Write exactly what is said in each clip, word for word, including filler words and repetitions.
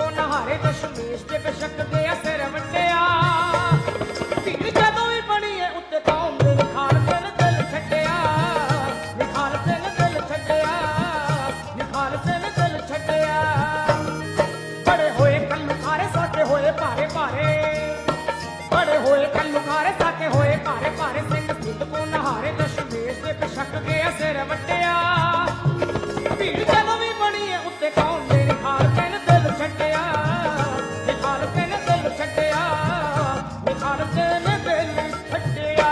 को नहारे दशमेश ते बेशक दे सिर वड्डिया भीड़ जदों भी बनी है उत्ते कौम दे खालसे ने दिल छड्डिया खालसे ने दिल छड्डिया खालसे ने दिल छड्डिया बड़े होए कल्लू खारे साके होए भारे भारे बड़े होए कल्लू खारे साके होए भारे भारे सिंह सिद्ध को नहारे दशमेश ते बेशक दे सिर वड्डिया भीड़ जदों भी बनी है उत्ते कौम दे खालसे ने दिल छड्डिया खालसे ने दिल छड्डिया खालसे ने दिल छड्डिया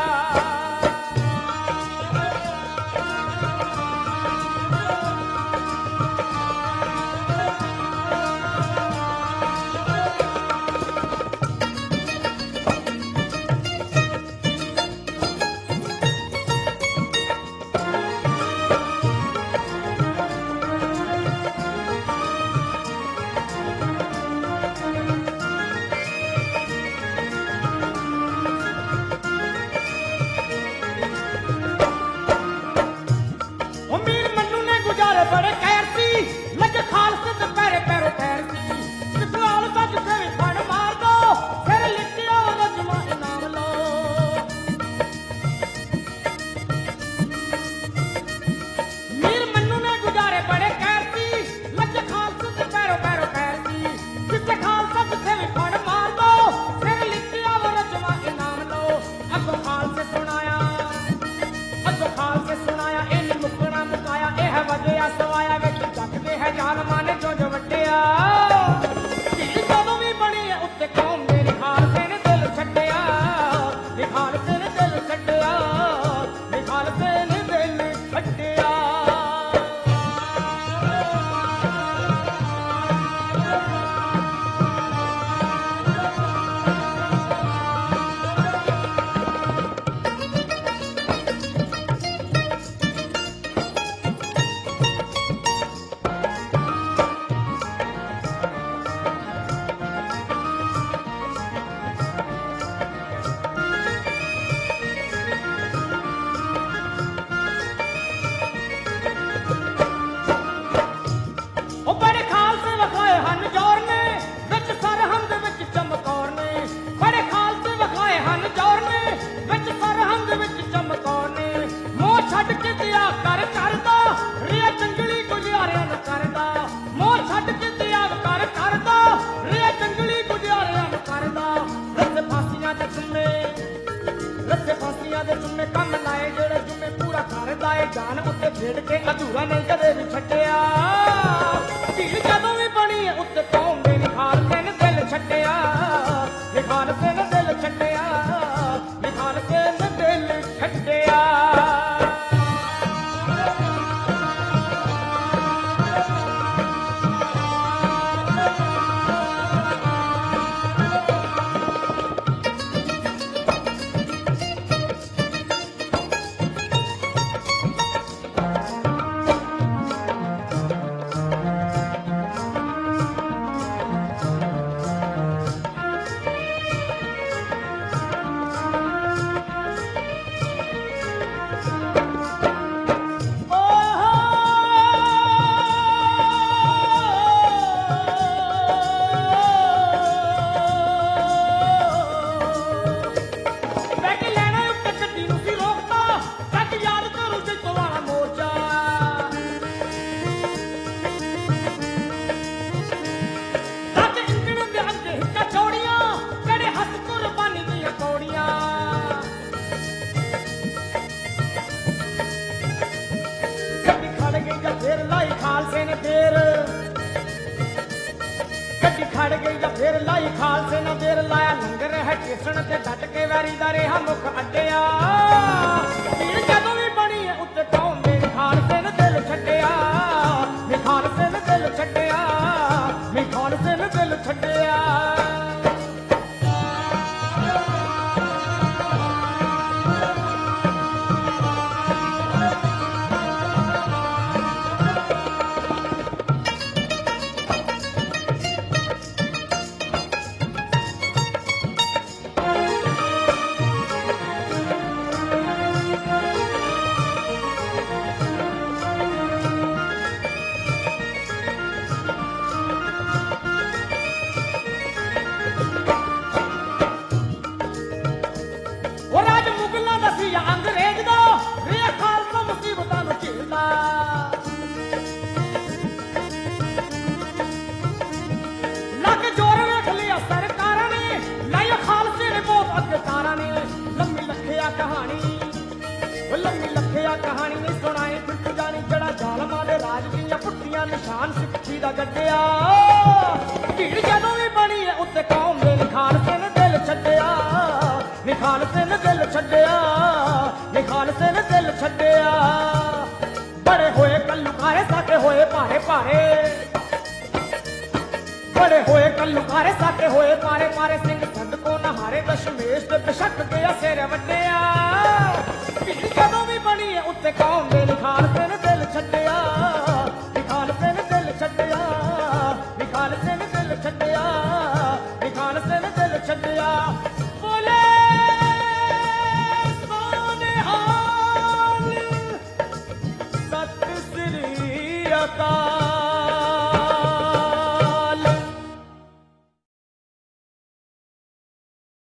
बड़े कैर सी लगे खालसे ते पैरे पैरो पैर सी कितलाल सज से भी फड़ मार दो फिर लिखियो रजमा इनाम लो मीर मन्नू ने गुजारे बड़े कैर सी लगे खालसे ते पैरो पैरो पैर सी किसे खालसा से भी फड़ मार दो फिर लिखियो रजमा इनाम लो अगो खालसे सुनाया अगो खालसे सुनाया इन मुकना मुकाया एह वजया सवाया विच जगदे है जान माने जो जो वड्डिया भीड़ जदों भी बनी है उत्ते कौम दे खालसे ने दिल छड्डिया खालसे ने दिल छड्डिया खालसे ने दिल छड्डिया जान उत्ते छेड़ के अधूरा नहीं कदे भी छड्डिया भीड़ जदों भी बनी है उत्ते कौम दे खालसे ने दिल छड्डिया खालसे ने दिल छड्डिया खालसे ने दिल छड्डिया खड़ गई या फिर लाई खालसे ने देर लाया लंगर है किसन ते डट के वैरी दा रेहा मुख अड्डिया भीड़ जदों भी बनी है उत्ते कौम दे खालसे ने दिल छड्डिया खालसे ने दिल छड्डिया खालसे ने दिल छड्डिया ਦਾ ਗੱਡਿਆ ਢੀੜ ਜਦੋਂ ਵੀ ਬਣੀ ਐ ਉੱਤੇ ਕੌਮ ਦੇ ਨੀ ਖਾਲਸੇ ਨੇ ਦਿਲ ਛੱਡਿਆ ਨੀ ਖਾਲਸੇ ਨੇ ਦਿਲ ਛੱਡਿਆ ਨੀ ਖਾਲਸੇ ਨੇ ਦਿਲ ਛੱਡਿਆ ਬੜੇ ਹੋਏ ਕੱਲੂਕਾਰੇ ਸਾਡੇ ਹੋਏ ਭਾਰੇ ਭਾਰੇ ਬੜੇ ਹੋਏ ਕੱਲੂਕਾਰੇ ਸਾਡੇ ਹੋਏ ਪਾਰੇ ਪਾਰੇ ਸਿੰਘ ਸਦਕੋ ਨਹਾਰੇ ਦਸ਼ਮੇਸ਼ ਤੇ ਬਸ਼ੱਕ ਦੇ ਸਿਰ ਵੱਡਿਆ ਢੀੜ ਜਦੋਂ ਵੀ ਬਣੀ ਐ ਉੱਤੇ ਕੌਮ ਦੇ ਨੀ ਖਾਲਸੇ ਨੇ ਦਿਲ ਛੱਡਿਆ ਨੀ ਖਾਲਸੇ ਨੇ ਦਿਲ ਛੱਡਿਆ ਨੀ ਖਾਲਸੇ ਨੇ ਦਿਲ ਛੱਡਿਆ ਨੀ ਖਾਲਸੇ ਨੇ ਦਿਲ ਛੱਡਿਆ ਬੋਲੇ ਸੋਨਿਹਾਲ ਸਤਿ ਸ੍ਰੀ ਅਕਾਲ।